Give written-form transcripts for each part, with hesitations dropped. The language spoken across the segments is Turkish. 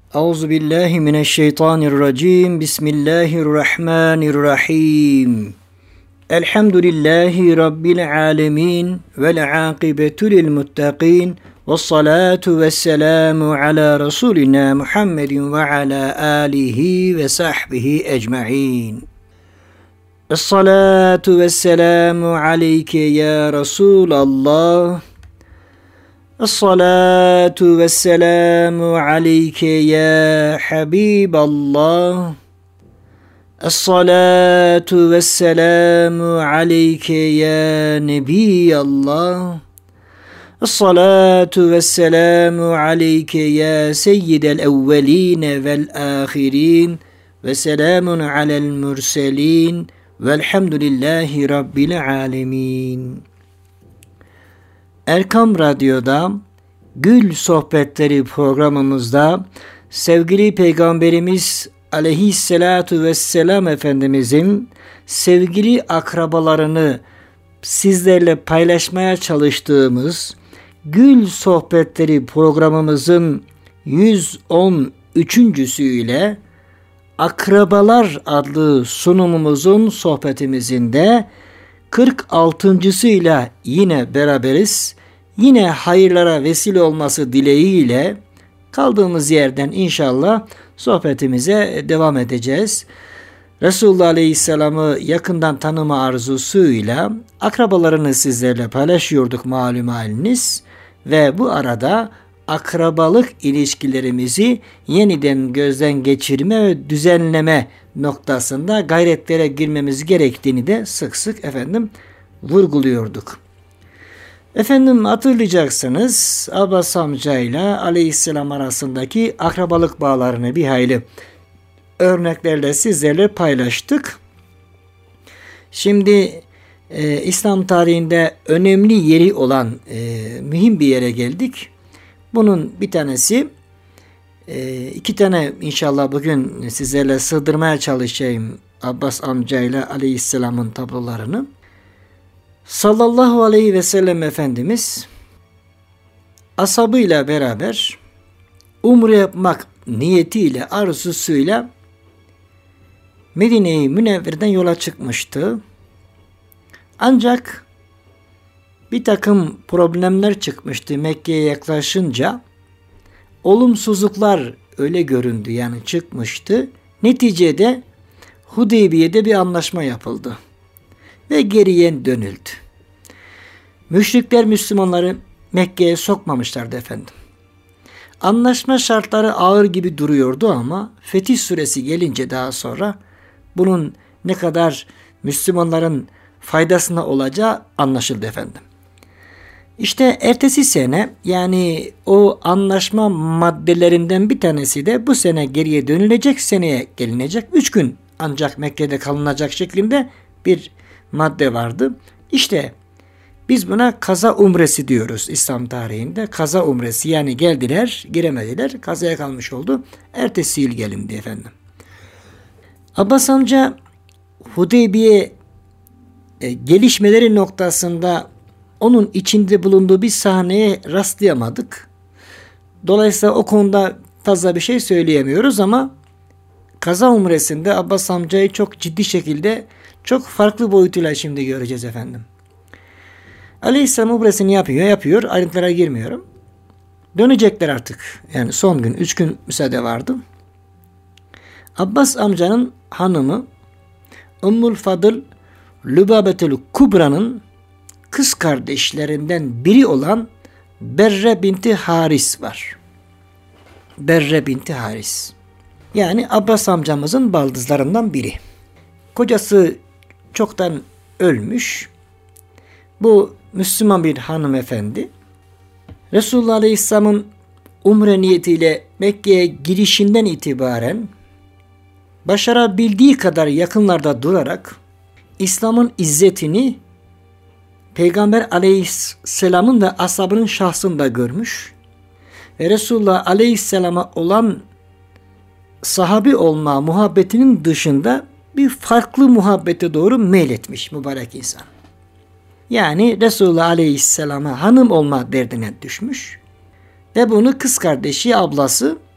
Euzubillahimineşşeytanirracim. Bismillahirrahmanirrahim. Elhamdülillahi Rabbil alemin. Vel akibetu lil muttaqin. Vessalatu vesselamu ala Resulina Muhammedin ve ala alihi ve sahbihi ecma'in. Esselatu vesselamu aleyke ya Resulallah. Esselatu vesselamu aleyke ya Habiballah. Esselatu vesselamu aleyke ya Nebiyallah. Esselatu vesselamu aleyke ya Seyyidel evveline vel ahirin. Ve selamun alel murselin. Velhamdülillahi Rabbil alemin. Erkam Radyo'da Gül Sohbetleri programımızda sevgili Peygamberimiz Aleyhisselatu Vesselam Efendimizin sevgili akrabalarını sizlerle paylaşmaya çalıştığımız Gül Sohbetleri programımızın 113.'süyle Akrabalar adlı sunumumuzun sohbetimizin de 46.'sıyla yine beraberiz. Yine hayırlara vesile olması dileğiyle kaldığımız yerden inşallah sohbetimize devam edeceğiz. Resulullah Aleyhisselam'ı yakından tanıma arzusuyla akrabalarını sizlerle paylaşıyorduk malum haliniz ve bu arada akrabalık ilişkilerimizi yeniden gözden geçirme ve düzenleme noktasında gayretlere girmemiz gerektiğini de sık sık vurguluyorduk. Hatırlayacaksınız Abbas amcayla Aleyhisselam arasındaki akrabalık bağlarını bir hayli örneklerle sizlerle paylaştık. Şimdi İslam tarihinde önemli yeri olan mühim bir yere geldik. Bunun bir tanesi, iki tane inşallah bugün sizlerle sığdırmaya çalışayım Abbas amcayla Aleyhisselam'ın tablolarını. Sallallahu aleyhi ve sellem Efendimiz ashabıyla beraber umre yapmak niyetiyle, arzusuyla Medine-i Münevver'den yola çıkmıştı. Ancak bir takım problemler çıkmıştı Mekke'ye yaklaşınca. Olumsuzluklar öyle göründü, yani çıkmıştı. Neticede Hudeybiye'de bir anlaşma yapıldı ve geriye dönüldü. Müşrikler Müslümanları Mekke'ye sokmamışlardı efendim. Anlaşma şartları ağır gibi duruyordu ama Fetih Suresi gelince daha sonra bunun ne kadar Müslümanların faydasına olacağı anlaşıldı efendim. İşte ertesi sene, yani o anlaşma maddelerinden bir tanesi de bu sene geriye dönülecek, seneye gelinecek. 3 gün ancak Mekke'de kalınacak şeklinde bir madde vardı. İşte biz buna kaza umresi diyoruz İslam tarihinde. Kaza umresi, yani geldiler, giremediler, kazaya kalmış oldu. Ertesi yıl gelindi efendim. Abbas amca Hudeybiye gelişmeleri noktasında onun içinde bulunduğu bir sahneye rastlayamadık. Dolayısıyla o konuda fazla bir şey söyleyemiyoruz ama kaza umresinde Abbas amcayı çok ciddi şekilde, çok farklı boyutuyla şimdi göreceğiz efendim. Aleyhisselam umresini yapıyor. Ayrıntılara girmiyorum. Dönecekler artık. Yani son gün, 3 gün müsaade vardı. Abbas amcanın hanımı Ümmül Fadıl Lübabetül Kubra'nın kız kardeşlerinden biri olan Berre binti Haris var. Berre binti Haris. Yani Abbas amcamızın baldızlarından biri. Kocası çoktan ölmüş. Bu Müslüman bir hanımefendi. Resulullah Aleyhisselam'ın umre niyetiyle Mekke'ye girişinden itibaren başarabildiği kadar yakınlarda durarak İslam'ın izzetini Peygamber Aleyhisselam'ın ve ashabının şahsında görmüş ve Resulullah Aleyhisselam'a olan sahabi olma muhabbetinin dışında bir farklı muhabbete doğru meyletmiş mübarek insan. Yani Resulullah Aleyhisselam'a hanım olma derdine düşmüş ve bunu kız kardeşi, ablası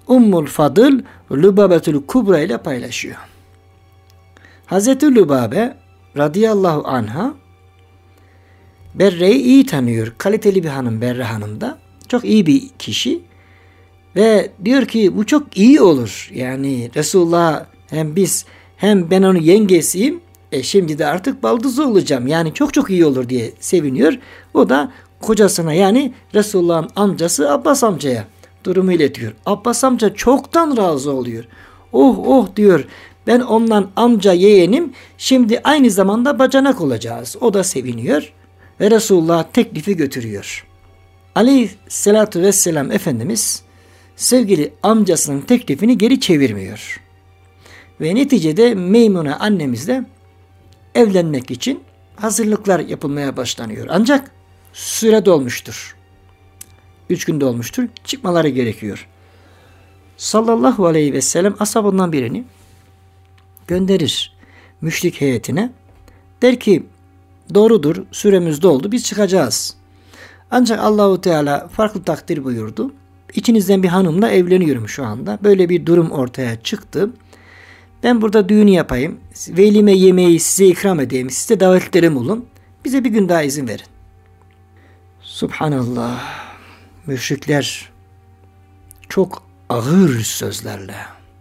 Ummul Fadıl Lübabetül Kubra ile paylaşıyor. Hazreti Lübabe radıyallahu anha Berre'yi iyi tanıyor. Kaliteli bir hanım Berre Hanım da. Çok iyi bir kişi. Ve diyor ki bu çok iyi olur. Yani Resulullah hem ben onun yengesiyim. Şimdi de artık baldızı olacağım. Yani çok çok iyi olur diye seviniyor. O da kocasına yani Resulullah'ın amcası Abbas amcaya durumu iletiyor. Abbas amca çoktan razı oluyor. Oh oh diyor. Ben ondan amca yeğenim. Şimdi aynı zamanda bacanak olacağız. O da seviniyor. Ve Resulullah teklifi götürüyor. Aleyhissalatu vesselam Efendimiz sevgili amcasının teklifini geri çevirmiyor. Ve neticede Meymune annemizle evlenmek için hazırlıklar yapılmaya başlanıyor. Ancak süre dolmuştur. 3 gün dolmuştur. Çıkmaları gerekiyor. Sallallahu aleyhi ve sellem ashabından birini gönderir müşrik heyetine. Der ki doğrudur süremiz doldu biz çıkacağız. Ancak Allahu Teala farklı takdir buyurdu. İçinizden bir hanımla evleniyorum şu anda. Böyle bir durum ortaya çıktı. Ben burada düğün yapayım. Velime yemeği size ikram edeyim. Size davetlerim olun. Bize bir gün daha izin verin. Subhanallah. Müşrikler çok ağır sözlerle.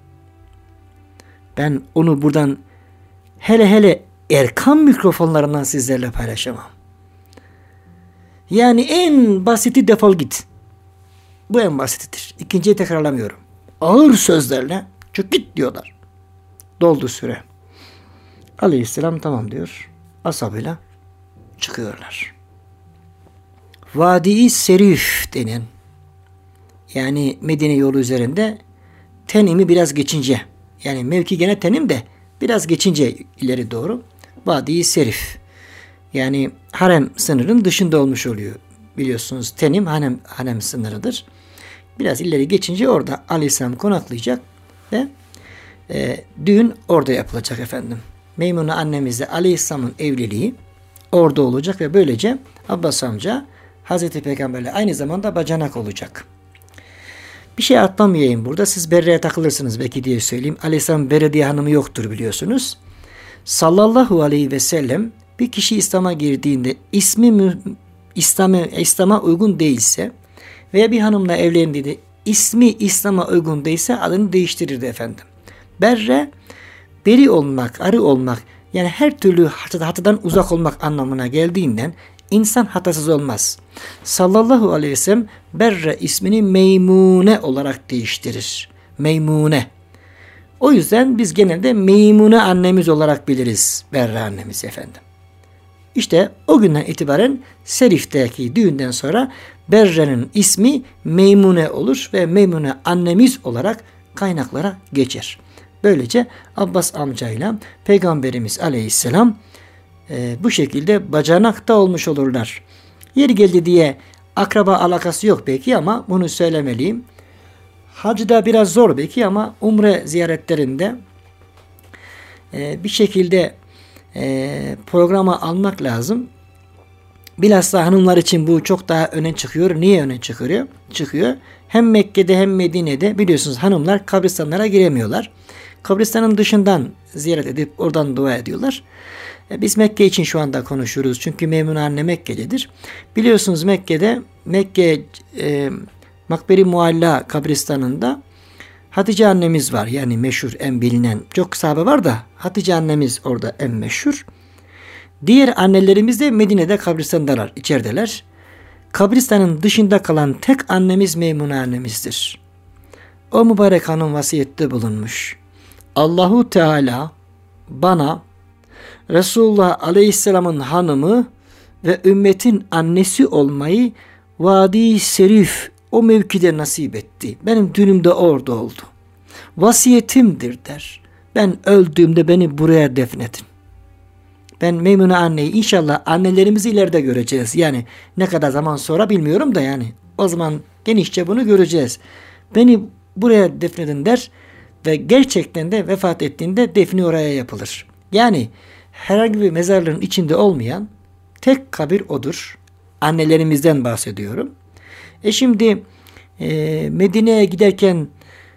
Ben onu buradan hele Erkam mikrofonlarından sizlerle paylaşamam. Yani en basiti defol git. Bu en basitidir. İkinciyi tekrarlamıyorum. Ağır sözlerle çık git diyorlar. Doldu süre. Aleyhisselam tamam diyor. Ashabıyla çıkıyorlar. Vadi-i Serif denen yani Medine yolu üzerinde Tenim'i biraz geçince yani mevki gene Tenim de biraz geçince ileri doğru Vadi-i Serif yani harem sınırının dışında olmuş oluyor. Biliyorsunuz Tenim harem sınırıdır. Biraz ileri geçince orada Aleyhisselam konaklayacak ve düğün orada yapılacak efendim. Meymune annemizle Aleyhisselam'ın evliliği orada olacak ve böylece Abbas amca Hazreti Peygamberle aynı zamanda bacanak olacak. Bir şey atlamayayım burada. Siz Berre'ye takılırsınız belki diye söyleyeyim. Aleyhisselam Berre diye hanımı yoktur biliyorsunuz. Sallallahu aleyhi ve sellem bir kişi İslam'a girdiğinde ismi İslam'a uygun değilse veya bir hanımla evlendiğinde ismi İslam'a uygun değilse adını değiştirirdi efendim. Berre beri olmak, arı olmak yani her türlü hatadan uzak olmak anlamına geldiğinden insan hatasız olmaz. Sallallahu aleyhi ve sellem Berre ismini Meymune olarak değiştirir. Meymune. O yüzden biz genelde Meymune annemiz olarak biliriz Berre annemiz efendim. İşte o günden itibaren Serif'teki düğünden sonra Berre'nin ismi Meymune olur ve Meymune annemiz olarak kaynaklara geçer. Böylece Abbas amcayla Peygamberimiz Aleyhisselam bu şekilde bacanakta olmuş olurlar. Yeri geldi diye akraba alakası yok belki ama bunu söylemeliyim. Hacda biraz zor belki ama umre ziyaretlerinde bir şekilde programa almak lazım. Bilhassa hanımlar için bu çok daha öne çıkıyor. Niye öne çıkıyor? Hem Mekke'de hem Medine'de biliyorsunuz hanımlar kabristanlara giremiyorlar. Kabristanın dışından ziyaret edip oradan dua ediyorlar. Biz Mekke için şu anda konuşuyoruz. Çünkü Meymune anne Mekke'dedir. Biliyorsunuz Mekke Makberi Mualla kabristanında Hatice annemiz var. Yani meşhur en bilinen. Çok sahabe var da Hatice annemiz orada en meşhur. Diğer annelerimiz de Medine'de kabristandalar, içerideler. Kabristanın dışında kalan tek annemiz Meymune annemizdir. O mübarek hanım vasiyette bulunmuş. Allahu Teala bana Resulullah Aleyhisselam'ın hanımı ve ümmetin annesi olmayı Vadi-i Serif o mevkide nasip etti. Benim düğünüm de orada oldu. Vasiyetimdir der. Ben öldüğümde beni buraya defnedin. Ben Meymune anneyi inşallah annelerimizi ileride göreceğiz. Yani ne kadar zaman sonra bilmiyorum da yani o zaman genişçe bunu göreceğiz. Beni buraya defnedin der ve gerçekten de vefat ettiğinde defni oraya yapılır. Yani herhangi bir mezarlığın içinde olmayan tek kabir odur. Annelerimizden bahsediyorum. Şimdi Medine'ye giderken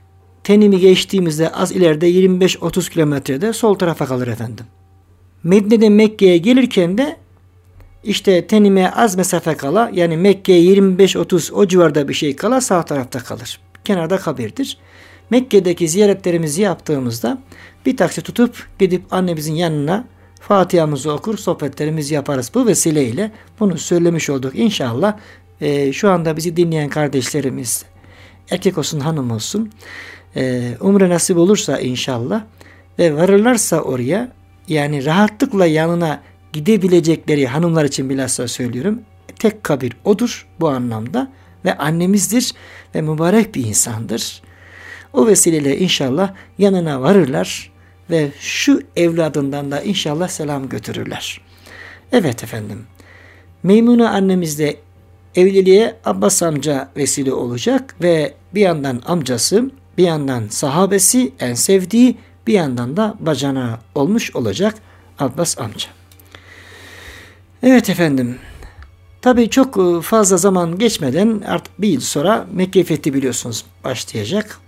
Tenim'i geçtiğimizde az ileride 25-30 kilometrede sol tarafa kalır efendim. Medine'den Mekke'ye gelirken de işte Tenim'e az mesafe kala, yani Mekke'ye 25-30 o civarda bir şey kala sağ tarafta kalır. Kenarda kabirdir. Mekke'deki ziyaretlerimizi yaptığımızda bir taksi tutup gidip annemizin yanına Fatiha'mızı okur, sohbetlerimizi yaparız. Bu vesileyle bunu söylemiş olduk. İnşallah şu anda bizi dinleyen kardeşlerimiz, erkek olsun hanım olsun, umre nasip olursa inşallah ve varırlarsa oraya, yani rahatlıkla yanına gidebilecekleri hanımlar için bilhassa söylüyorum. Tek kabir odur bu anlamda ve annemizdir ve mübarek bir insandır. O vesileyle inşallah yanına varırlar ve şu evladından da inşallah selam götürürler. Evet efendim. Meymune annemiz de evliliğe Abbas amca vesile olacak ve bir yandan amcası, bir yandan sahabesi, en sevdiği, bir yandan da bacanağı olmuş olacak Abbas amca. Evet efendim. Tabii çok fazla zaman geçmeden artık bir yıl sonra Mekke fethi biliyorsunuz başlayacak.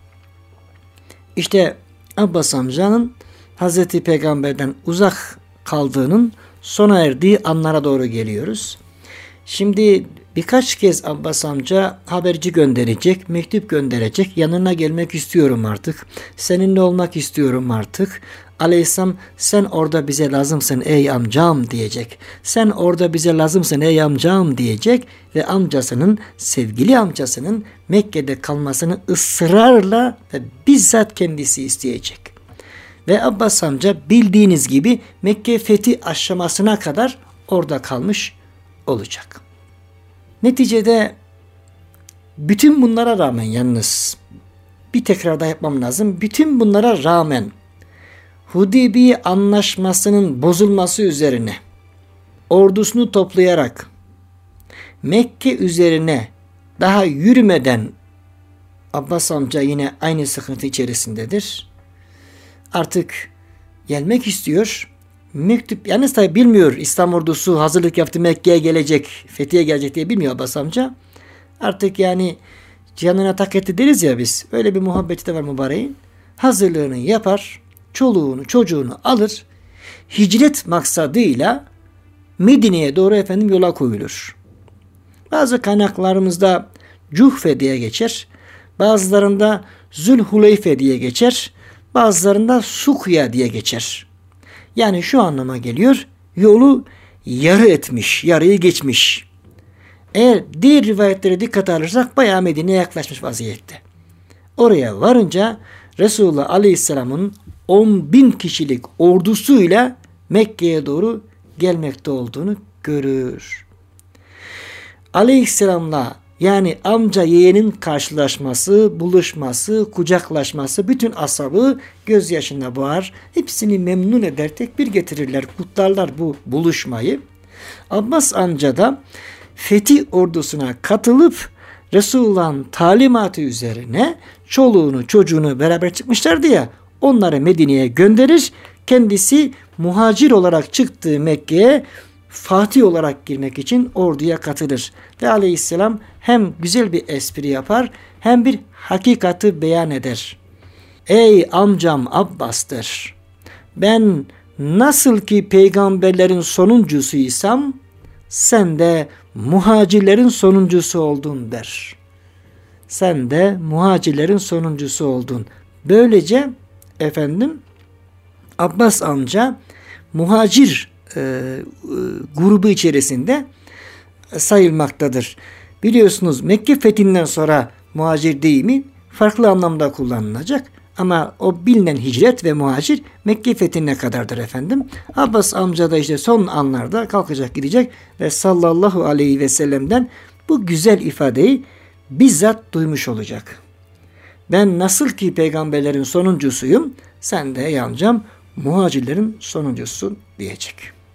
İşte Abbas amcanın Hazreti Peygamber'den uzak kaldığının sona erdiği anlara doğru geliyoruz. Şimdi birkaç kez Abbas amca haberci gönderecek, mektup gönderecek. Yanına gelmek istiyorum artık. Seninle olmak istiyorum artık. Aleyhisselam sen orada bize lazımsın ey amcam diyecek. Sen orada bize lazımsın ey amcam diyecek ve amcasının, sevgili amcasının Mekke'de kalmasını ısrarla ve bizzat kendisi isteyecek. Ve Abbas amca bildiğiniz gibi Mekke fethi aşamasına kadar orada kalmış olacak. Neticede bütün bunlara rağmen, yalnız bir tekrarda yapmam lazım. Bütün bunlara rağmen Hudeybiye anlaşmasının bozulması üzerine ordusunu toplayarak Mekke üzerine daha yürümeden Abbas amca yine aynı sıkıntı içerisindedir. Artık gelmek istiyor. Mektup, yalnız tabi bilmiyor, İslam ordusu hazırlık yaptı, Mekke'ye gelecek, fethiye gelecek diye bilmiyor Abbas amca. Artık yani canına tak etti deriz ya biz. Öyle bir muhabbeti de var mübareğin. Hazırlığını yapar, çoluğunu çocuğunu alır, hicret maksadıyla Medine'ye doğru efendim yola koyulur. Bazı kaynaklarımızda Cuhfe diye geçer, bazılarında Zülhuleyfe diye geçer, bazılarında Sukya diye geçer. Yani şu anlama geliyor, yolu yarı etmiş, yarıyı geçmiş. Eğer diğer rivayetlere dikkat alırsak bayağı Medine'ye yaklaşmış vaziyette. Oraya varınca Resulullah Aleyhisselam'ın 10.000 kişilik ordusuyla Mekke'ye doğru gelmekte olduğunu görür. Aleyhisselam'la, yani amca yeğenin karşılaşması, buluşması, kucaklaşması bütün ashabı gözyaşına boğar. Hepsini memnun eder, tekbir getirirler, kutlarlar bu buluşmayı. Abbas amca da fetih ordusuna katılıp Resulullah'ın talimatı üzerine çoluğunu çocuğunu beraber çıkmışlardı ya, onları Medine'ye gönderir. Kendisi muhacir olarak çıktığı Mekke'ye Fatih olarak girmek için orduya katılır. Ve Aleyhisselam hem güzel bir espri yapar hem bir hakikati beyan eder. Ey amcam Abbas'tır. Ben nasıl ki peygamberlerin sonuncusuysam sen de muhacirlerin sonuncusu oldun der. Sen de muhacirlerin sonuncusu oldun. Böylece efendim Abbas amca muhacir grubu içerisinde sayılmaktadır. Biliyorsunuz Mekke fethinden sonra muhacir deyimi farklı anlamda kullanılacak. Ama o bilinen hicret ve muhacir Mekke fethine kadardır efendim. Abbas amca da işte son anlarda kalkacak gidecek ve sallallahu aleyhi ve sellem'den bu güzel ifadeyi bizzat duymuş olacak. Ben nasıl ki peygamberlerin sonuncusuyum, sen de ey amcam muhacirlerin sonuncusun diyecek.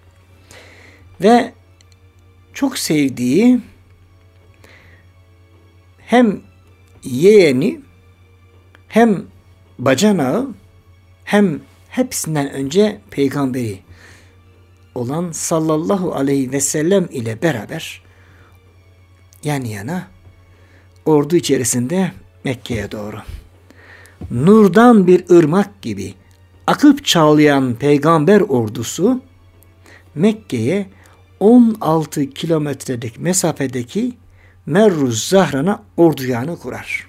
Ve çok sevdiği hem yeğeni hem bacanağı hem hepsinden önce peygamberi olan sallallahu aleyhi ve sellem ile beraber yan yana ordu içerisinde Mekke'ye doğru. nurdan bir ırmak gibi akıp çağlayan peygamber ordusu Mekke'ye 16 kilometrelik mesafedeki Merruz Zahran'a ordugahını kurar.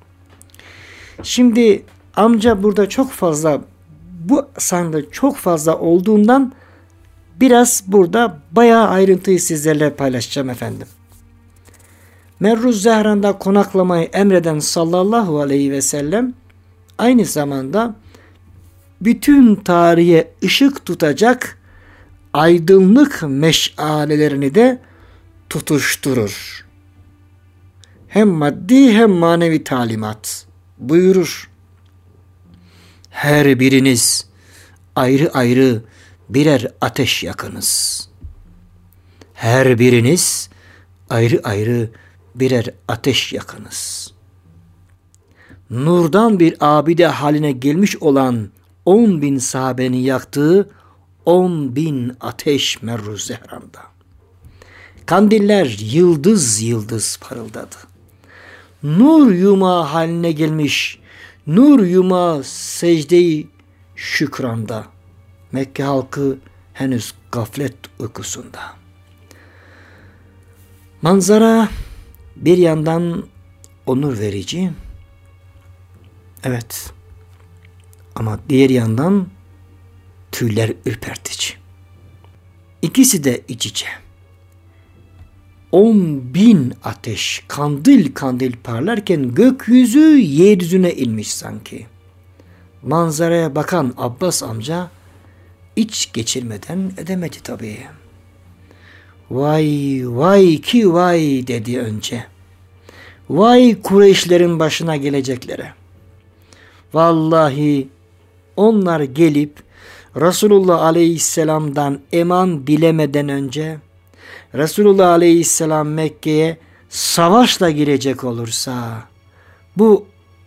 Şimdi amca burada çok fazla, bu sahnede çok fazla olduğundan biraz burada bayağı ayrıntıyı sizlerle paylaşacağım efendim. Merruz Zahran'da konaklamayı emreden sallallahu aleyhi ve sellem aynı zamanda bütün tarihe ışık tutacak aydınlık meşalelerini de tutuşturur. Hem maddi hem manevi talimat buyurur. Her biriniz ayrı ayrı birer ateş yakınız. Her biriniz ayrı ayrı birer ateş yakınız. Nurdan bir abide haline gelmiş olan 10.000 sahabenin yaktığı 10.000 ateş Merruz Zahran'da. Kandiller yıldız yıldız parıldadı. Nur yumağı haline gelmiş, nur yumağı secde-i şükranda. Mekke halkı henüz gaflet uykusunda. Manzara bir yandan onur verici, evet, ama diğer yandan tüyler ürpertici. İkisi de iç içe. 10.000 ateş kandil kandil parlarken gökyüzü yeryüzüne inmiş sanki. Manzaraya bakan Abbas amca iç geçirmeden edemedi tabii. Vay vay ki vay dedi önce. Vay Kureyşlerin başına geleceklere. Vallahi onlar gelip Resulullah Aleyhisselam'dan eman dilemeden önce Resulullah Aleyhisselam Mekke'ye savaşla girecek olursa bu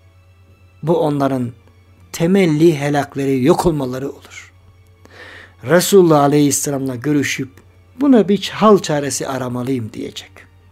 onların temelli helakleri, yok olmaları olur. Resulullah Aleyhisselam'la görüşüp buna bir hal çaresi aramalıyım diyecek.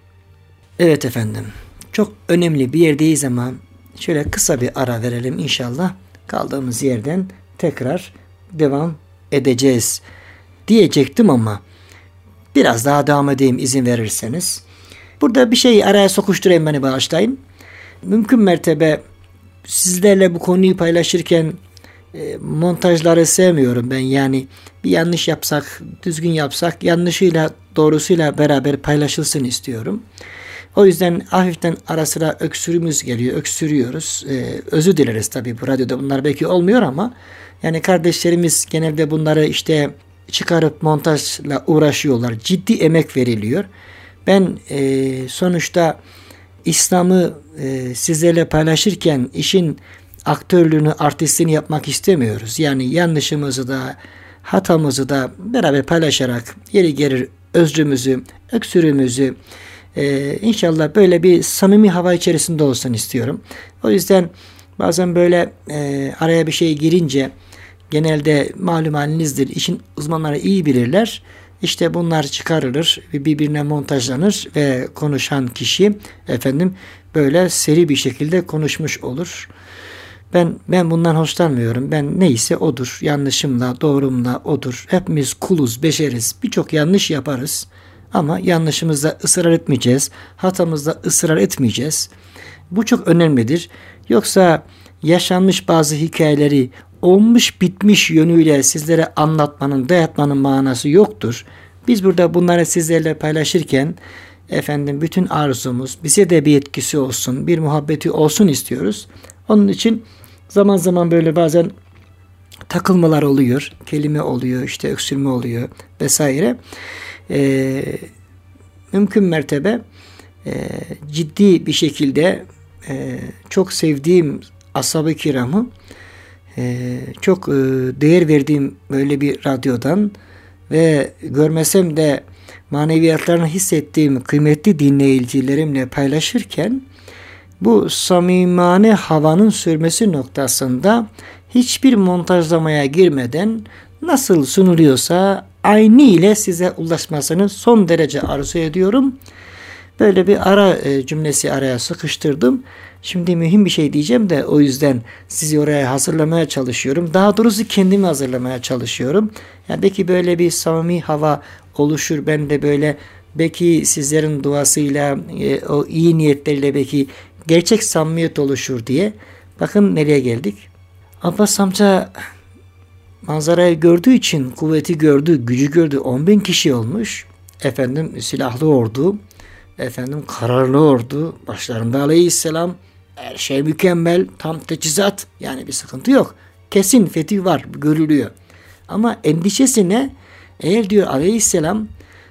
Evet efendim, çok önemli bir yerdeyiz ama şöyle kısa bir ara verelim inşallah. Kaldığımız yerden tekrar devam edeceğiz diyecektim ama biraz daha devam edeyim izin verirseniz. Burada bir şey araya sokuşturayım, beni bağışlayın. Mümkün mertebe sizlerle bu konuyu paylaşırken montajları sevmiyorum ben. Yani bir yanlış yapsak, düzgün yapsak, yanlışıyla doğrusuyla beraber paylaşılsın istiyorum. O yüzden hafiften ara sıra öksürüğümüz geliyor, öksürüyoruz. Özür dileriz tabii, bu radyoda bunlar belki olmuyor ama yani kardeşlerimiz genelde bunları işte çıkarıp montajla uğraşıyorlar. Ciddi emek veriliyor. Ben sonuçta İslam'ı sizlerle paylaşırken işin aktörlüğünü, artistliğini yapmak istemiyoruz. Yani yanlışımızı da hatamızı da beraber paylaşarak yeri gelir özrümüzü, öksürüğümüzü inşallah böyle bir samimi hava içerisinde olsun istiyorum. O yüzden bazen böyle araya bir şey girince genelde malum halinizdir, işin uzmanları iyi bilirler. İşte bunlar çıkarılır, birbirine montajlanır ve konuşan kişi efendim böyle seri bir şekilde konuşmuş olur. Ben bundan hoşlanmıyorum. Ben neyse odur. Yanlışımla, doğrumla odur. Hepimiz kuluz, beşeriz. Birçok yanlış yaparız. Ama yanlışımızda ısrar etmeyeceğiz. Hatamızda ısrar etmeyeceğiz. Bu çok önemlidir. Yoksa yaşanmış bazı hikayeleri olmuş bitmiş yönüyle sizlere anlatmanın, dayatmanın manası yoktur. Biz burada bunları sizlerle paylaşırken efendim bütün arzumuz bize de bir etkisi olsun, bir muhabbeti olsun istiyoruz. Onun için zaman zaman böyle bazen takılmalar oluyor, kelime oluyor, işte öksürme oluyor vesaire. Mümkün mertebe ciddi bir şekilde çok sevdiğim ashab-ı kiramı çok değer verdiğim böyle bir radyodan ve görmesem de maneviyatlarını hissettiğim kıymetli dinleyicilerimle paylaşırken bu samimane havanın sürmesi noktasında hiçbir montajlamaya girmeden nasıl sunuluyorsa aynı ile size ulaşmasını son derece arzu ediyorum. Böyle bir ara cümlesi araya sıkıştırdım. Şimdi mühim bir şey diyeceğim de o yüzden sizi oraya hazırlamaya çalışıyorum. Daha doğrusu kendimi hazırlamaya çalışıyorum. Yani belki böyle bir samimi hava oluşur. Ben de böyle belki sizlerin duasıyla o iyi niyetleriyle belki gerçek samimiyet oluşur diye. Bakın nereye geldik. Abbas amca manzarayı gördüğü için kuvveti gördü, gücü gördü. 10.000 kişi olmuş. Efendim silahlı ordu. Efendim kararlı ordu. Başlarında Aleyhisselam. Her şey mükemmel. Tam teçhizat. Yani bir sıkıntı yok. Kesin fetih var. Görülüyor. Ama endişesi ne? Eğer diyor Aleyhisselam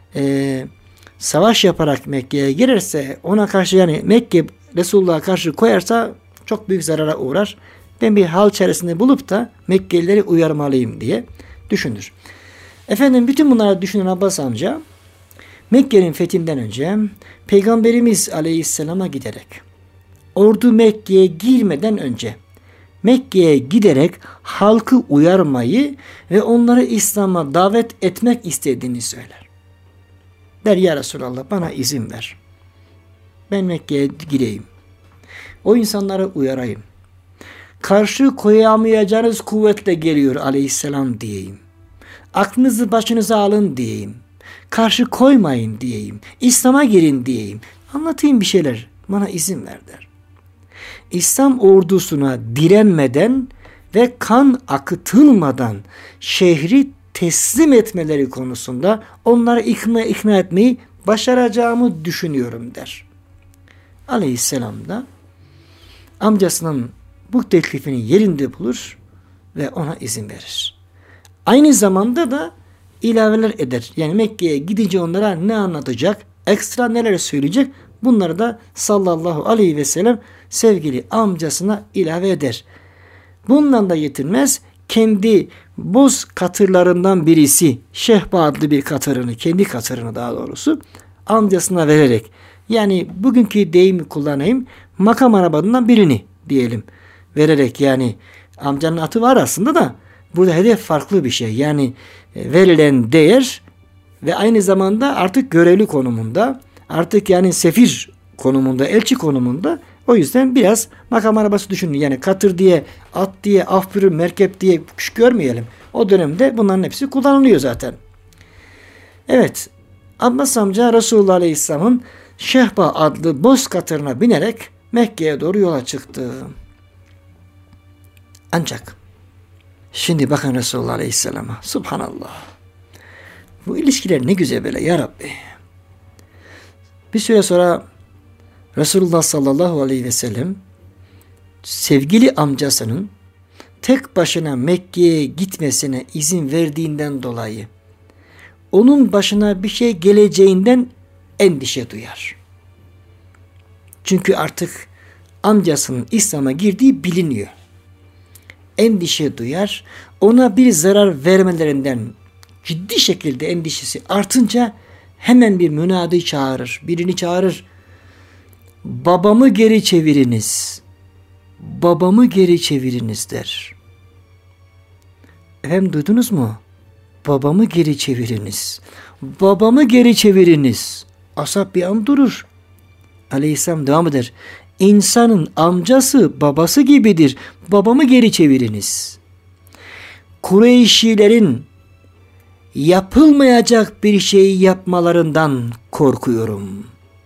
savaş yaparak Mekke'ye girerse, ona karşı yani Mekke Resulullah'a karşı koyarsa çok büyük zarara uğrar. Ben bir hal çaresini bulup da Mekkelileri uyarmalıyım diye düşünür. Efendim bütün bunları düşünen Abbas amca Mekke'nin fethinden önce Peygamberimiz Aleyhisselam'a giderek ordu Mekke'ye girmeden önce Mekke'ye giderek halkı uyarmayı ve onları İslam'a davet etmek istediğini söyler. Der ya Resulallah bana izin ver. Ben Mekke'ye gireyim. O insanları uyarayım. Karşı koyamayacağınız kuvvetle geliyor Aleyhisselam diyeyim. Aklınızı başınıza alın diyeyim. Karşı koymayın diyeyim. İslam'a girin diyeyim. Anlatayım bir şeyler. Bana izin ver der. İslam ordusuna direnmeden ve kan akıtılmadan şehri teslim etmeleri konusunda onları ikna etmeyi başaracağımı düşünüyorum der. Aleyhisselam da amcasının bu teklifini yerinde bulur ve ona izin verir. Aynı zamanda da ilaveler eder. Yani Mekke'ye gidince onlara ne anlatacak, ekstra neler söyleyecek, bunları da sallallahu aleyhi ve sellem sevgili amcasına ilave eder. Bundan da yetinmez, kendi boz katırlarından birisi, Şehba adlı bir katırını, kendi katırını daha doğrusu amcasına vererek, yani bugünkü deyimi kullanayım, makam arabalarından birini diyelim, vererek, yani amcanın atı var aslında da burada hedef farklı bir şey. Yani verilen değer ve aynı zamanda artık görevli konumunda, artık yani sefir konumunda, elçi konumunda. O yüzden biraz makam arabası düşünün. Yani katır diye, at diye, afpürü, merkep diye görmeyelim. O dönemde bunların hepsi kullanılıyor zaten. Evet, Abbas amca Resulullah Aleyhisselam'ın Şehba adlı boz katırına binerek Mekke'ye doğru yola çıktı. Ancak şimdi bakın Resulullah Aleyhisselam'a. Subhanallah. Bu ilişkiler ne güzel böyle ya Rabbi. Bir süre sonra Resulullah sallallahu aleyhi ve sellem sevgili amcasının tek başına Mekke'ye gitmesine izin verdiğinden dolayı onun başına bir şey geleceğinden endişe duyar. Çünkü artık amcasının İslam'a girdiği biliniyor. Endişe duyar. Ona bir zarar vermelerinden ciddi şekilde endişesi artınca hemen bir münadi çağırır. Birini çağırır. Babamı geri çeviriniz. Babamı geri çeviriniz der. Efendim duydunuz mu? Babamı geri çeviriniz. Babamı geri çeviriniz. Ashab bir an durur. Aleyhisselam devam eder. İnsanın amcası babası gibidir. Babamı geri çeviriniz. Kureyşilerin yapılmayacak bir şeyi yapmalarından korkuyorum.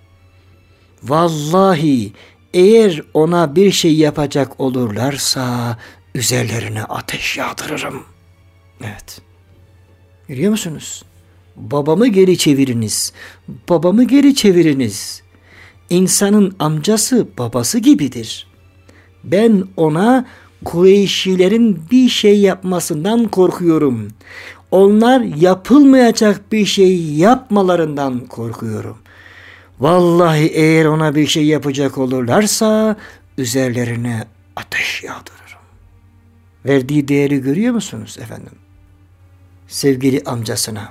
Vallahi eğer ona bir şey yapacak olurlarsa üzerlerine ateş yağdırırım. Evet. Görüyor musunuz? Babamı geri çeviriniz. Babamı geri çeviriniz. İnsanın amcası babası gibidir. Ben ona Kureyşilerin bir şey yapmasından korkuyorum. Onlar yapılmayacak bir şey yapmalarından korkuyorum. Vallahi eğer ona bir şey yapacak olurlarsa üzerlerine ateş yağdırırım. Verdiği değeri görüyor musunuz efendim? Sevgili amcasına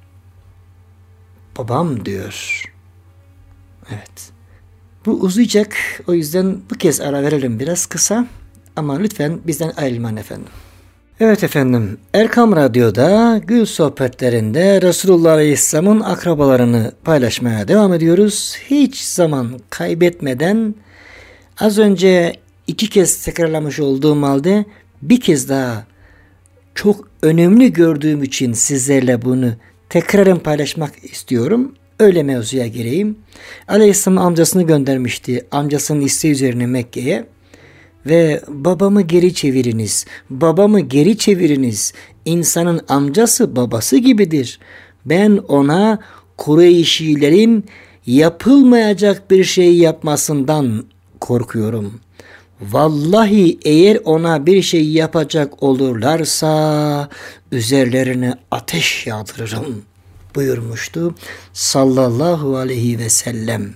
babam diyor. Evet. Bu uzayacak. O yüzden bu kez ara verelim biraz kısa. Ama lütfen bizden ayrılmayın efendim. Evet efendim, Erkam Radyo'da Gül Sohbetlerinde Resulullah Aleyhisselam'ın akrabalarını paylaşmaya devam ediyoruz. Hiç zaman kaybetmeden az önce 2 kez tekrarlamış olduğum halde bir kez daha çok önemli gördüğüm için sizlerle bunu tekraren paylaşmak istiyorum. Öyle mevzuya gireyim. Aleyhisselam amcasını göndermişti. Amcasının isteği üzerine Mekke'ye. Ve babamı geri çeviriniz. Babamı geri çeviriniz. İnsanın amcası babası gibidir. Ben ona Kureyşilerin yapılmayacak bir şey yapmasından korkuyorum. Vallahi eğer ona bir şey yapacak olurlarsa üzerlerine ateş yağdırırım buyurmuştu sallallahu aleyhi ve sellem.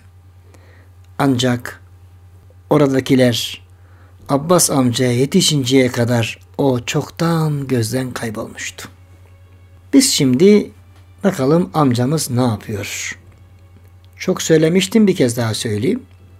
Ancak oradakiler Abbas amcaya yetişinceye kadar o çoktan gözden kaybolmuştu. Biz şimdi bakalım amcamız ne yapıyor? Çok söylemiştim, bir kez daha söyleyeyim.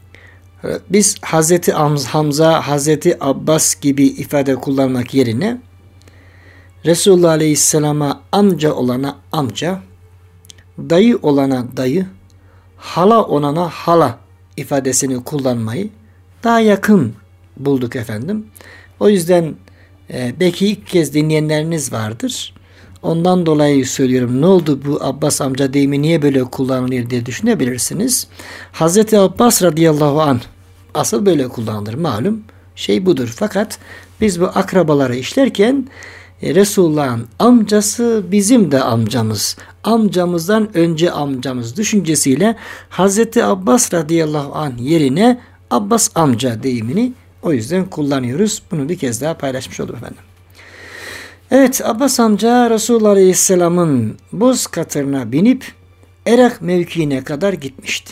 Biz Hazreti Hamza, Hazreti Abbas gibi ifade kullanmak yerine Resulullah Aleyhisselam'a amca olana amca, dayı olana dayı, hala olana hala ifadesini kullanmayı daha yakın bulduk efendim. O yüzden belki ilk kez dinleyenleriniz vardır. Ondan dolayı söylüyorum, ne oldu bu Abbas amca deyimi niye böyle kullanılır diye düşünebilirsiniz. Hazreti Abbas radıyallahu anh asıl böyle kullanılır, malum şey budur. Fakat biz bu akrabaları işlerken Resulullah'ın amcası bizim de amcamız. Amcamızdan önce amcamız düşüncesiyle Hazreti Abbas radıyallahu anh yerine Abbas amca deyimini o yüzden kullanıyoruz. Bunu bir kez daha paylaşmış oldum efendim. Evet, Abbas amca Resulullah Aleyhisselam'ın boz katırına binip Erak mevkiine kadar gitmişti.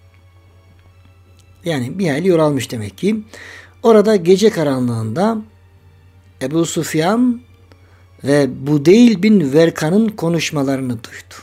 Yani bir hayli yol almış demek ki. Orada gece karanlığında Ebu Sufyan ve Budeyl bin Verkan'ın konuşmalarını duydu.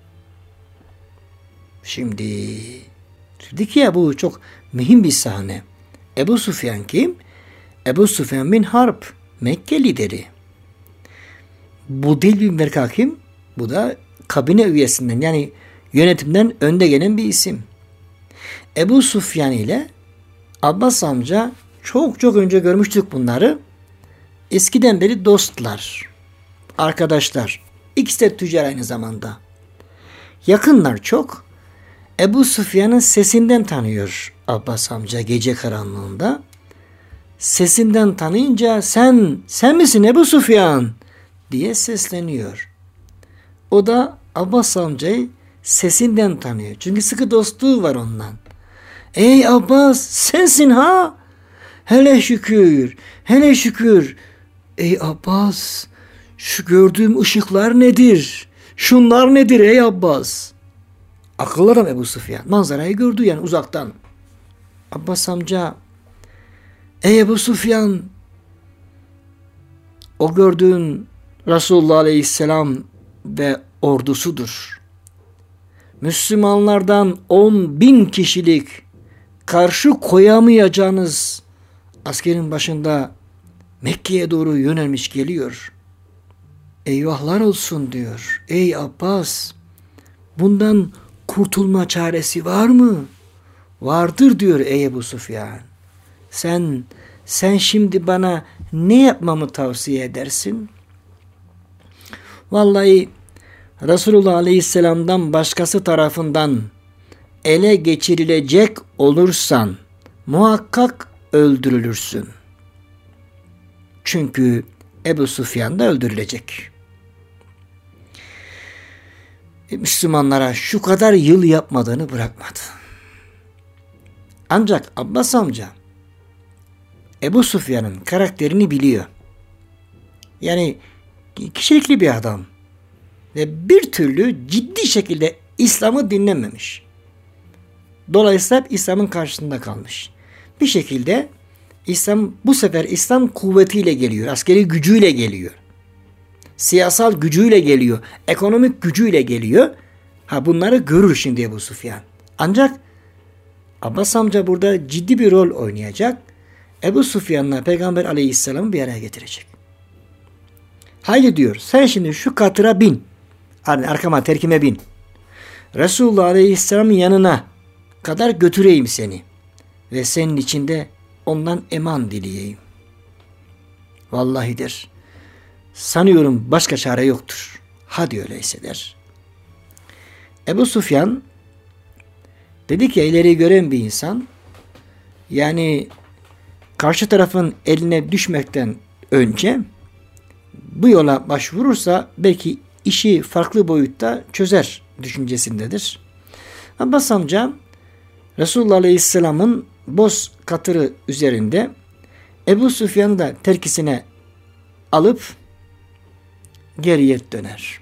Şimdi dedik ya, bu çok mühim bir sahne. Ebu Sufyan kim? Ebu Sufyan bin Harb, Mekke lideri. Budeyl bin Verkan kim? Bu da kabine üyesinden, yani yönetimden önde gelen bir isim. Ebu Sufyan ile Abbas amca çok önce görmüştük bunları. Eskiden beri dostlar, arkadaşlar. İkisi de tüccar aynı zamanda. Yakınlar çok. Ebu Sufyan'ın sesinden tanıyor Abbas amca gece karanlığında. Sesinden tanıyınca sen misin Ebu Sufyan diye sesleniyor. O da Abbas amcayı sesinden tanıyor. Çünkü sıkı dostluğu var ondan. Ey Abbas, sensin ha? Hele şükür, hele şükür. Ey Abbas, şu gördüğüm ışıklar nedir? Şunlar nedir ey Abbas? Akıllı adam Ebu Sufyan. Manzarayı gördü yani uzaktan. Abbas amca, ey Ebu Sufyan, o gördüğün Resulullah Aleyhisselam ve ordusudur. Müslümanlardan 10.000 kişilik karşı koyamayacağınız askerin başında Mekke'ye doğru yönelmiş geliyor. Eyvahlar olsun diyor. Ey Abbas, bundan kurtulma çaresi var mı? Vardır diyor ey Ebu Sufyan. Sen şimdi bana ne yapmamı tavsiye edersin? Vallahi Resulullah Aleyhisselam'dan başkası tarafından ele geçirilecek olursan muhakkak öldürülürsün. Çünkü Ebu Sufyan da öldürülecek. Müslümanlara şu kadar yıl yapmadığını bırakmadı. Ancak Abbas amca Ebu Sufyan'ın karakterini biliyor. Yani kişilikli bir adam. Ve bir türlü ciddi şekilde İslam'ı dinlememiş. Dolayısıyla hep İslam'ın karşısında kalmış. Bir şekilde bu sefer İslam kuvvetiyle geliyor. Askeri gücüyle geliyor. Siyasal gücüyle geliyor. Ekonomik gücüyle geliyor. Bunları görür şimdi Ebu Sufyan. Ancak Abbas amca burada ciddi bir rol oynayacak. Ebu Sufyan'la Peygamber Aleyhisselam'ı bir araya getirecek. Haydi diyor, sen şimdi şu katıra bin. Hani arkama, terkime bin. Resulullah Aleyhisselam'ın yanına kadar götüreyim seni. Ve senin içinde ondan eman dileyeyim. Vallahi der, sanıyorum başka çare yoktur. Hadi öyleyse der. Ebu Süfyan dedi ki, ileri gören bir insan, yani karşı tarafın eline düşmekten önce bu yola başvurursa belki işi farklı boyutta çözer düşüncesindedir. Abbas amca Resulullah Aleyhisselam'ın boz katırı üzerinde Ebu Süfyan'ı da terkisine alıp geriye döner.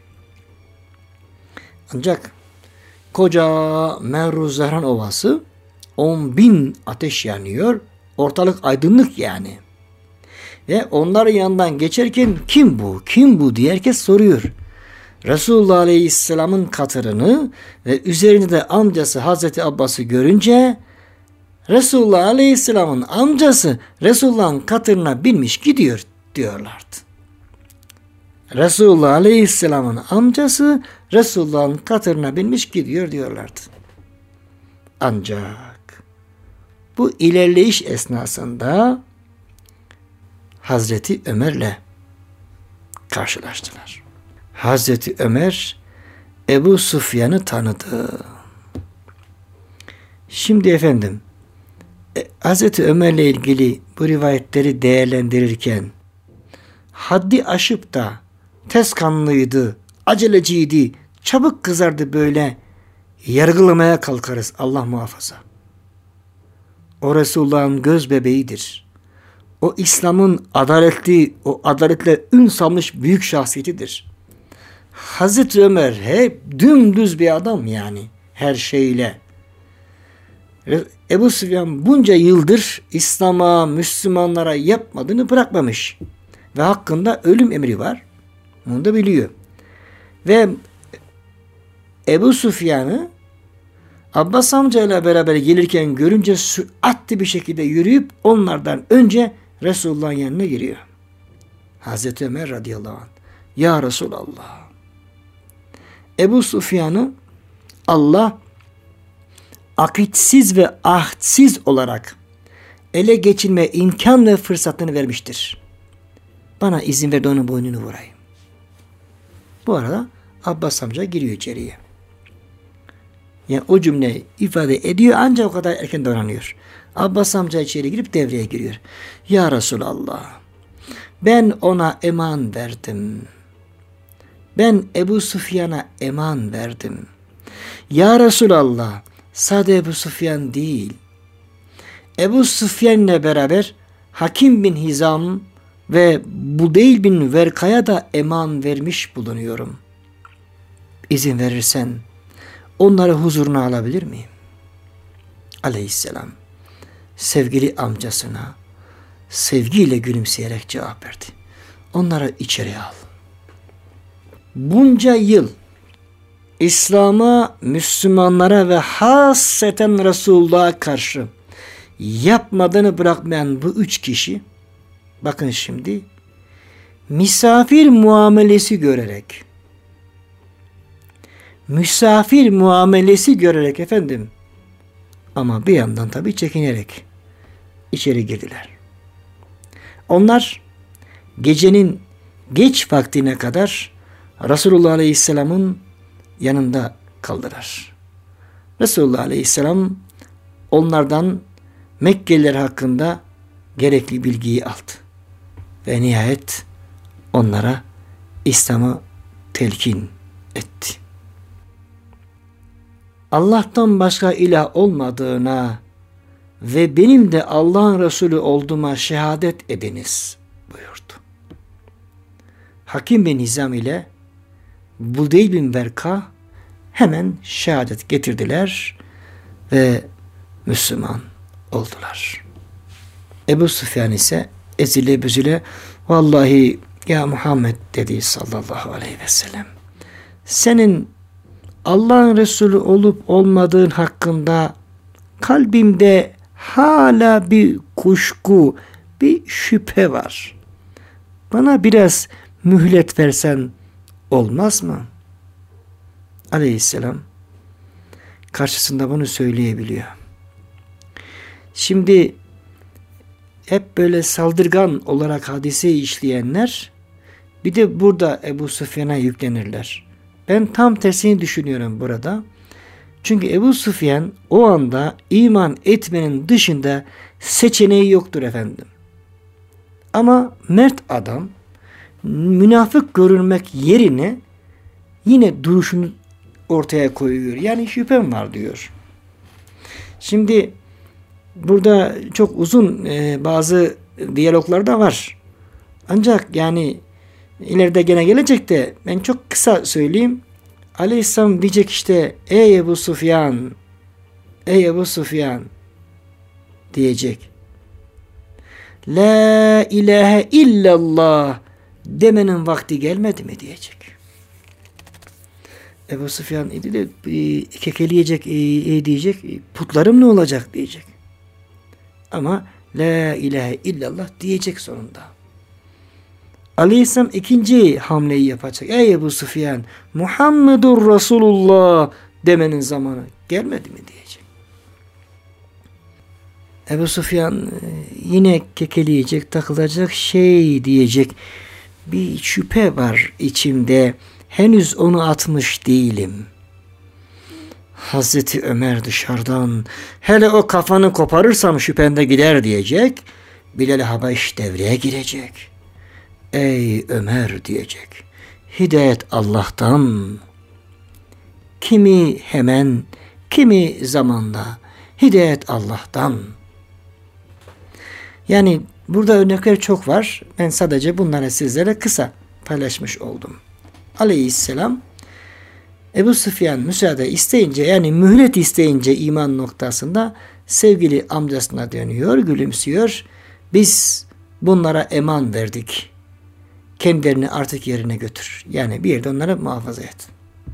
Ancak koca Merru Zehran Ovası 10.000 ateş yanıyor. Ortalık aydınlık yani. Ve onların yanından geçerken kim bu? Kim bu diye herkes soruyor. Resulullah Aleyhisselam'ın katırını ve üzerinde de amcası Hazreti Abbas'ı görünce Resulullah Aleyhisselam'ın amcası Resulullah'ın katırına binmiş gidiyor diyorlardı. Resulullah Aleyhisselam'ın amcası Resulullah'ın katırına binmiş gidiyor diyorlardı. Ancak bu ilerleyiş esnasında Hazreti Ömer'le karşılaştılar. Hazreti Ömer Ebu Süfyan'ı tanıdı. Şimdi efendim Hazreti Ömer'le ilgili bu rivayetleri değerlendirirken haddi aşıp da tez kanlıydı, aceleciydi, çabuk kızardı böyle yargılamaya kalkarız, Allah muhafaza. O Resulullah'ın göz bebeğidir. O İslam'ın adaletli, o adaletle ün salmış büyük şahsiyetidir. Hazreti Ömer hep dümdüz bir adam yani her şeyle. Ebu Süfyan bunca yıldır İslam'a, Müslümanlara yapmadığını bırakmamış. Ve hakkında ölüm emri var. Bunu da biliyor. Ve Ebu Süfyan'ı Abbas amcayla beraber gelirken görünce süratli bir şekilde yürüyüp onlardan önce Resulullah'ın yanına giriyor. Hazreti Ömer radıyallahu anh. Ya Resulallah. Ebu Süfyan'ı Allah akitsiz ve ahdsiz olarak ele geçirme imkan ve fırsatını vermiştir. Bana izin ver de onun boynunu vurayım. Bu arada Abbas amca giriyor içeriye. Yani o cümleyi ifade ediyor ancak o kadar erken davranıyor. Abbas amca içeri girip devreye giriyor. Ya Resulallah, ben ona eman verdim. Ben Ebu Süfyan'a eman verdim. Ya Resulallah, sade Ebu Süfyan değil. Ebu Süfyan'la beraber Hakim bin Hizam ve Budeyl bin Verka'ya da eman vermiş bulunuyorum. İzin verirsen onları huzuruna alabilir miyim? Aleyhisselam sevgili amcasına sevgiyle gülümseyerek cevap verdi. Onları içeri al. Bunca yıl İslam'a, Müslümanlara ve hasreten Resulullah'a karşı yapmadığını bırakmayan bu 3 kişi, bakın şimdi, misafir muamelesi görerek efendim, ama bir yandan tabii çekinerek içeri girdiler. Onlar gecenin geç vaktine kadar Resulullah Aleyhisselam'ın yanında kaldılar. Resulullah Aleyhisselam onlardan Mekkeliler hakkında gerekli bilgiyi aldı. Ve nihayet onlara İslam'ı telkin etti. Allah'tan başka ilah olmadığına ve benim de Allah'ın Resulü olduğuma şehadet ediniz buyurdu. Hakim bin Hizam ile Budeyl bin Verka hemen şehadet getirdiler ve Müslüman oldular. Ebu Süfyan ise ezile büzüle vallahi ya Muhammed dedi sallallahu aleyhi ve sellem, senin Allah'ın Resulü olup olmadığın hakkında kalbimde hala bir kuşku, bir şüphe var. Bana biraz mühlet versen olmaz mı? Aleyhisselam karşısında bunu söyleyebiliyor. Şimdi hep böyle saldırgan olarak hadiseyi işleyenler bir de burada Ebu Süfyan'a yüklenirler. Ben tam tersini düşünüyorum burada. Çünkü Ebu Süfyan o anda iman etmenin dışında seçeneği yoktur efendim. Ama mert adam münafık görünmek yerine yine duruşunu ortaya koyuyor. Yani şüphem var diyor. Şimdi burada çok uzun bazı diyaloglar da var. Ancak yani ileride gene gelecek de ben çok kısa söyleyeyim. Aleyhisselam diyecek işte ey Ebu Süfyan, ey Ebu Süfyan diyecek. La ilahe illallah demenin vakti gelmedi mi diyecek. Ebu Süfyan de kekeleyecek, diyecek, putlarım ne olacak diyecek. Ama la ilahe illallah diyecek sonunda. Aleyhisselam ikinci hamleyi yapacak. Ey Ebu Süfyan, Muhammedur Resulullah demenin zamanı gelmedi mi diyecek. Ebu Süfyan yine kekeleyecek, takılacak şey diyecek. Bir şüphe var içimde. Henüz onu atmış değilim. Hazreti Ömer dışarıdan hele o kafanı koparırsam şüphende gider diyecek. Bilal-i Habeş devreye girecek. Ey Ömer diyecek. Hidayet Allah'tan. Kimi hemen, kimi zamanla. Hidayet Allah'tan. Yani burada örnekler çok var. Ben sadece bunları sizlere kısa paylaşmış oldum. Aleyhisselam Ebu Süfyan müsaade isteyince yani mühlet isteyince iman noktasında sevgili amcasına dönüyor, gülümsüyor. Biz bunlara eman verdik. Kendilerini artık yerine götür. Yani bir yerde onları muhafaza et.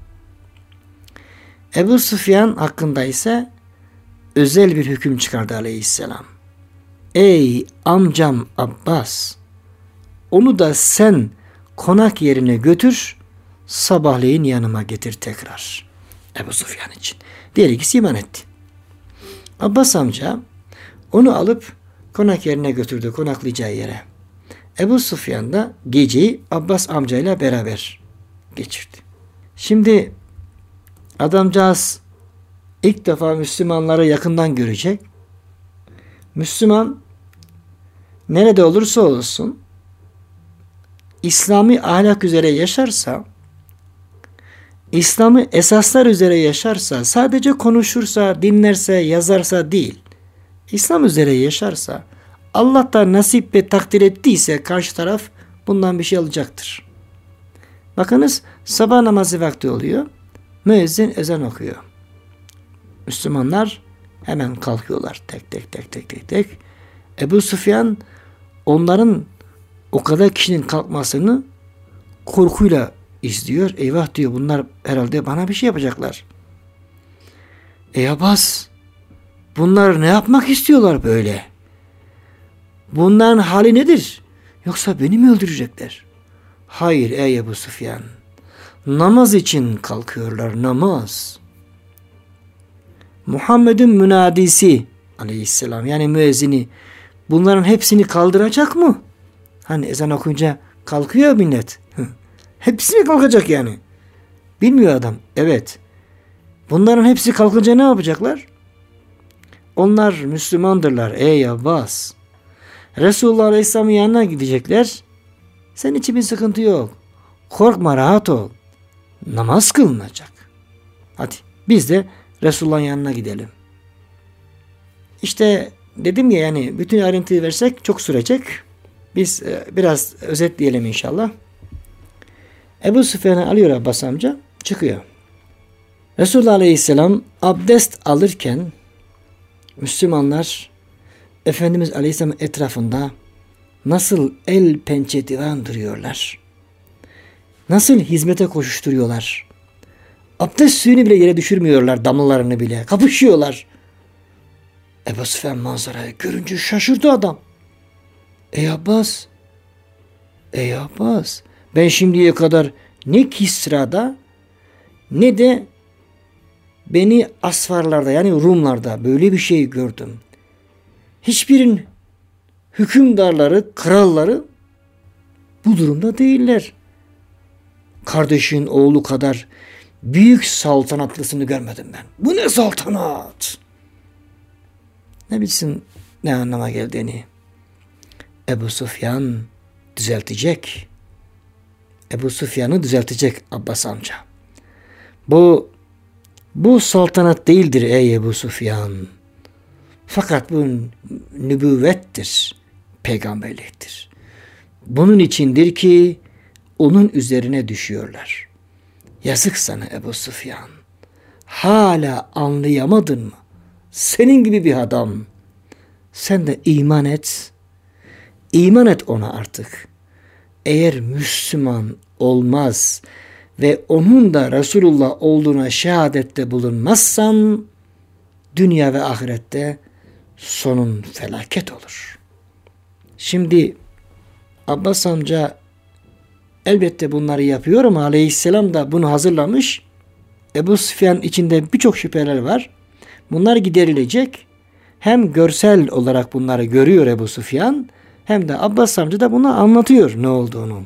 Ebu Süfyan hakkında ise özel bir hüküm çıkardı Aleyhisselam. Ey amcam Abbas, onu da sen konak yerine götür, sabahleyin yanıma getir tekrar. Ebu Süfyan için. Diğer ikisi iman etti. Abbas amca onu alıp konak yerine götürdü, konaklayacağı yere. Ebu Süfyan da geceyi Abbas amcayla beraber geçirdi. Şimdi adamcağız ilk defa Müslümanları yakından görecek. Müslüman nerede olursa olsun İslami ahlak üzere yaşarsa, İslami esaslar üzere yaşarsa, sadece konuşursa, dinlerse, yazarsa değil, İslam üzere yaşarsa, Allah da nasip ve takdir ettiyse karşı taraf bundan bir şey alacaktır. Bakınız sabah namazı vakti oluyor. Müezzin ezan okuyor. Müslümanlar hemen kalkıyorlar. Tek. Ebu Süfyan onların o kadar kişinin kalkmasını korkuyla izliyor. Eyvah diyor, bunlar herhalde bana bir şey yapacaklar. Ey Abbas, bunlar ne yapmak istiyorlar böyle? Bunların hali nedir? Yoksa beni mi öldürecekler? Hayır ey Ebu Süfyan. Namaz için kalkıyorlar, namaz. Muhammed'in münadisi aleyhisselam yani müezzini bunların hepsini kaldıracak mı? Hani ezan okuyunca kalkıyor millet. Hepsi mi kalkacak yani? Bilmiyor adam. Evet. Bunların hepsi kalkınca ne yapacaklar? Onlar Müslümandırlar. Ey Abbas. Resulullah Aleyhisselam'ın yanına gidecekler. Senin için bir sıkıntı yok. Korkma, rahat ol. Namaz kılınacak. Hadi biz de Resulullah'ın yanına gidelim. İşte dedim ya yani bütün ayrıntıyı versek çok sürecek. Biz biraz özetleyelim inşallah. Ebu Süfyan'ı alıyor Abbas amca, çıkıyor. Resulullah Aleyhisselam abdest alırken Müslümanlar Efendimiz Aleyhisselam'ın etrafında nasıl el pençe divan duruyorlar. Nasıl hizmete koşuşturuyorlar. Abdest suyunu bile yere düşürmüyorlar, damlalarını bile. Kapışıyorlar. Ebu Süfyan manzarayı görünce şaşırdı adam. Ey Abbas, Ben şimdiye kadar ne Kisra'da ne de Beni Asfarlarda yani Rumlarda böyle bir şey gördüm. Hiçbirinin hükümdarları, kralları bu durumda değiller. Kardeşin oğlu kadar büyük saltanatlısını görmedim ben. Bu ne saltanat? Ne bilsin ne anlama geldiğini. Ebu Süfyan düzeltecek. Ebu Süfyan'ı düzeltecek Abbas amca. Bu saltanat değildir ey Ebu Süfyan. Fakat bu nübüvvettir, peygamberliktir. Bunun içindir ki onun üzerine düşüyorlar. Yazık sana Ebu Süfyan. Hala anlayamadın mı? Senin gibi bir adam. Sen de iman et. İman et ona artık. Eğer Müslüman olmaz ve onun da Resulullah olduğuna şehadette bulunmazsan dünya ve ahirette sonun felaket olur. Şimdi Abbas amca elbette bunları yapıyor ama aleyhisselam da bunu hazırlamış. Ebu Süfyan içinde birçok şüpheler var. Bunlar giderilecek. Hem görsel olarak bunları görüyor Ebu Süfyan hem de Abbas amca da buna anlatıyor ne olduğunu.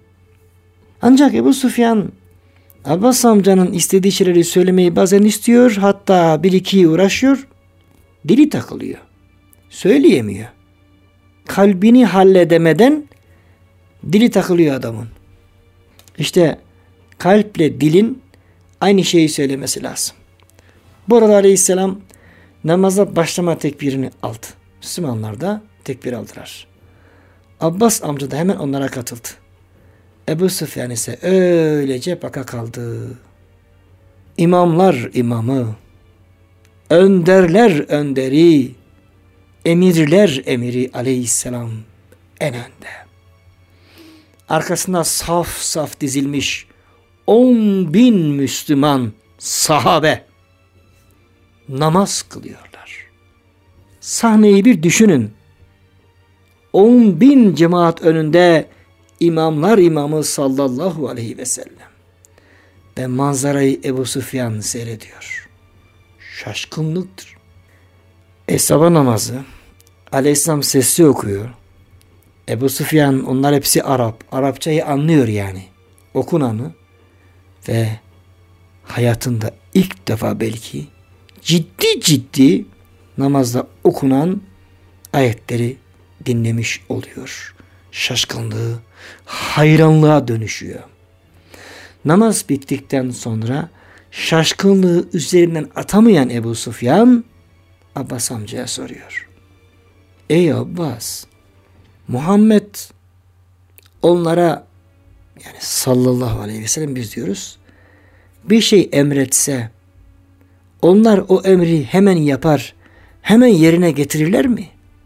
Ancak Ebu Süfyan Abbas amcanın istediği şeyleri söylemeyi bazen istiyor. Hatta bir iki uğraşıyor. Dili takılıyor. Söyleyemiyor. Kalbini halledemeden dili takılıyor adamın. İşte kalple dilin aynı şeyi söylemesi lazım. Bu arada aleyhisselam namaza başlama tekbirini aldı. Müslümanlar da tekbir aldılar. Abbas amca da hemen onlara katıldı. Ebu Süfyan ise öylece baka kaldı. İmamlar imamı, önderler önderi, emirler emiri aleyhisselam en önde. Arkasında saf saf dizilmiş 10.000 Müslüman sahabe namaz kılıyorlar. Sahneyi bir düşünün. 10.000 cemaat önünde imamlar imamı sallallahu aleyhi ve sellem. Ve manzarayı Ebu Süfyan seyrediyor. Şaşkınlıktır. Sabah namazı aleyhisselam sesli okuyor. Ebu Süfyan onlar hepsi Arap. Arapçayı anlıyor yani. Okunanı ve hayatında ilk defa belki ciddi namazda okunan ayetleri dinlemiş oluyor. Şaşkınlığı hayranlığa dönüşüyor. Namaz bittikten sonra şaşkınlığı üzerinden atamayan Ebu Süfyan Abbas amcaya soruyor. Ey Abbas, Muhammed onlara yani sallallahu aleyhi ve sellem biz diyoruz bir şey emretse onlar o emri hemen yapar, hemen yerine getirirler mi?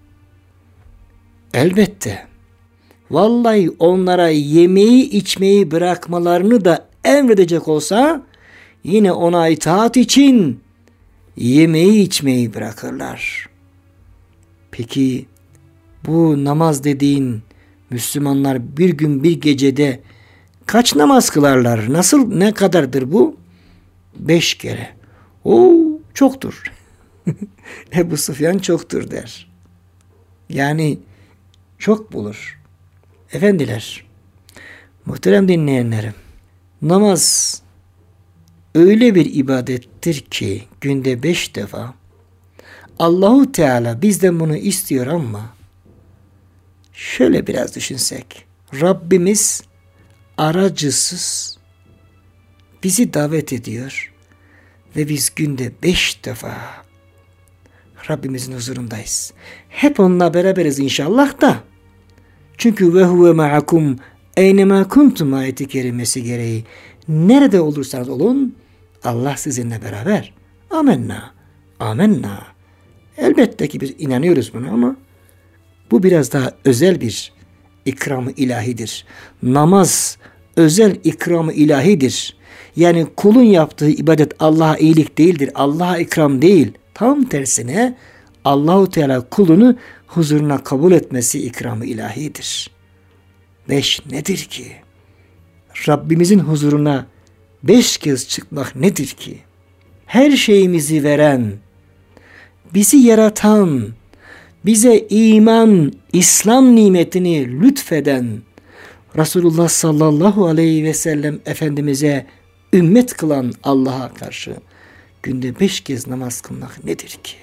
Elbette. Vallahi onlara yemeği içmeyi bırakmalarını da emredecek olsa yine ona itaat için yemeği içmeyi bırakırlar. Peki bu namaz dediğin Müslümanlar bir gün bir gecede kaç namaz kılarlar? Nasıl, ne kadardır bu? 5 kere. Oo, çoktur. Ebu Süfyan çoktur der. Yani çok bulur. Efendiler, muhterem dinleyenlerim, namaz öyle bir ibadettir ki günde 5 defa Allahu Teala bizden bunu istiyor ama şöyle biraz düşünsek, Rabbimiz aracısız bizi davet ediyor ve biz günde 5 defa Rabbimizin huzurundayız. Hep onunla beraberiz inşallah da. Çünkü ve huve ma'akum eynema kuntum ayeti kerimesi gereği nerede olursanız olun Allah sizinle beraber. Amenna. Amenna. Elbette ki biz inanıyoruz buna ama bu biraz daha özel bir ikram-ı ilahidir. Namaz özel ikram-ı ilahidir. Yani kulun yaptığı ibadet Allah'a iyilik değildir. Allah'a ikram değil. Tam tersine Allahu Teala kulunu huzuruna kabul etmesi ikram-ı ilahidir. 5 nedir ki? Rabbimizin huzuruna 5 kez çıkmak nedir ki? Her şeyimizi veren, bizi yaratan, bize iman, İslam nimetini lütfeden Resulullah sallallahu aleyhi ve sellem Efendimiz'e ümmet kılan Allah'a karşı günde 5 kez namaz kılmak nedir ki?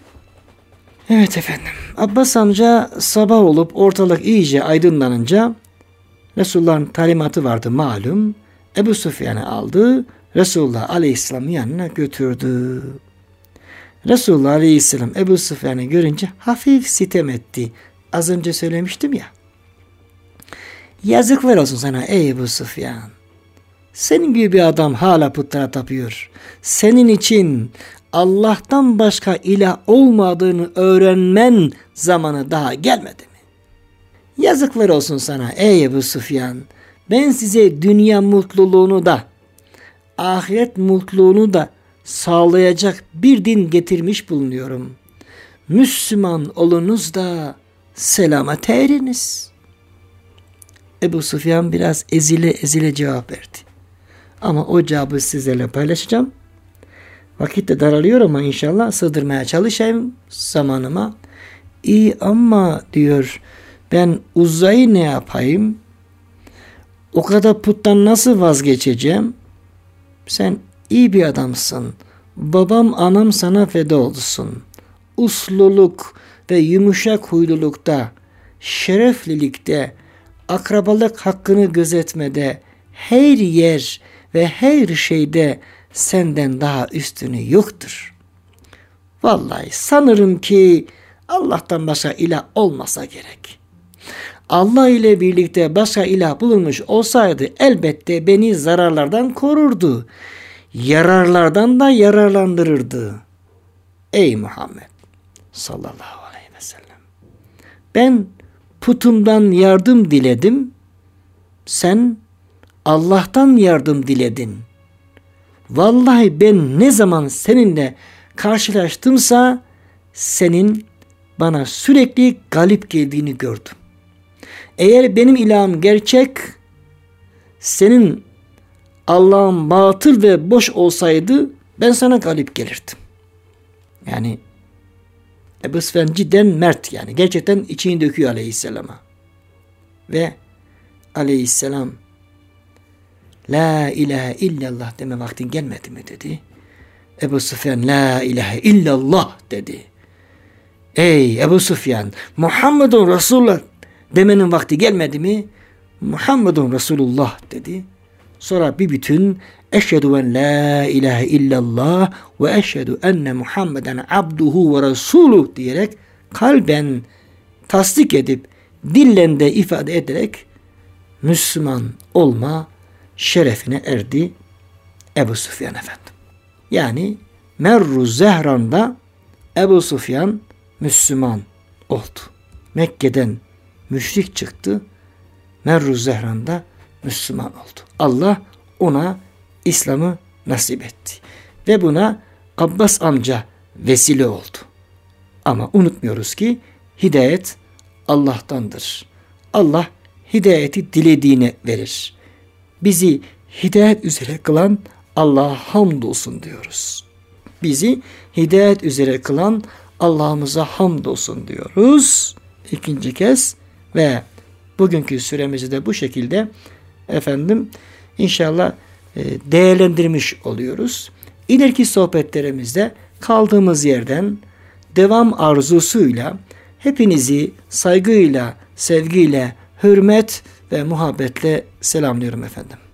Evet efendim, Abbas amca sabah olup ortalık iyice aydınlanınca Resulullah'ın talimatı vardı malum. Ebu Süfyan'ı aldı, Resulullah aleyhisselamın yanına götürdü. Resulullah aleyhisselam Ebu Süfyan'ı görünce hafif sitem etti. Az önce söylemiştim ya. Yazıklar olsun sana ey Ebu Süfyan. Senin gibi bir adam hala putlara tapıyor. Senin için Allah'tan başka ilah olmadığını öğrenmen zamanı daha gelmedi mi? Yazıklar olsun sana ey Ebu Süfyan. Ben size dünya mutluluğunu da ahiret mutluluğunu da sağlayacak bir din getirmiş bulunuyorum. Müslüman olunuz da selamete eriniz. Ebu Süfyan biraz ezile cevap verdi. Ama o cevabı sizlerle paylaşacağım. Vakit de daralıyor ama inşallah sığdırmaya çalışayım zamanıma. İyi ama diyor, ben Uzza'yı ne yapayım? O kadar puttan nasıl vazgeçeceğim? Sen iyi bir adamsın. Babam anam sana feda olsun. Usluluk ve yumuşak huylulukta, şereflilikte, akrabalık hakkını gözetmede, her yer ve her şeyde senden daha üstünü yoktur. Vallahi sanırım ki Allah'tan başka ilah olmasa gerek. Allah ile birlikte başka ilah bulunmuş olsaydı elbette beni zararlardan korurdu. Yararlardan da yararlandırırdı. Ey Muhammed sallallahu aleyhi ve sellem. Ben putumdan yardım diledim. Sen Allah'tan yardım diledin. Vallahi ben ne zaman seninle karşılaştımsa senin bana sürekli galip geldiğini gördüm. Eğer benim ilahım gerçek, senin Allah'ın batıl ve boş olsaydı ben sana galip gelirdim. Yani Ebu Süfyan cidden mert yani. Gerçekten içini döküyor aleyhisselama. Ve aleyhisselam La ilahe illallah deme vaktin gelmedi mi dedi. Ebu Süfyan La ilahe illallah dedi. Ey Ebu Süfyan, Muhammedun Resulullah demenin vakti gelmedi mi? Muhammedun Resulullah dedi. Sonra bir bütün eşhedü en la ilahe illallah ve eşhedü enne Muhammeden abduhu ve resuluh diyerek kalben tasdik edip dillen de ifade ederek Müslüman olma şerefine erdi Ebu Süfyan efendim. Yani Merru Zehran'da Ebu Süfyan Müslüman oldu. Mekke'den müşrik çıktı. Merru Zehran'da Müslüman oldu. Allah ona İslam'ı nasip etti. Ve buna Abbas amca vesile oldu. Ama unutmuyoruz ki hidayet Allah'tandır. Allah hidayeti dilediğine verir. Bizi hidayet üzere kılan Allah'a hamdolsun diyoruz. Bizi hidayet üzere kılan Allah'ımıza hamdolsun diyoruz. İkinci kez ve bugünkü süremizi de bu şekilde efendim inşallah değerlendirmiş oluyoruz. İleriki sohbetlerimizde kaldığımız yerden devam arzusuyla hepinizi saygıyla, sevgiyle, hürmet ve muhabbetle selamlıyorum efendim.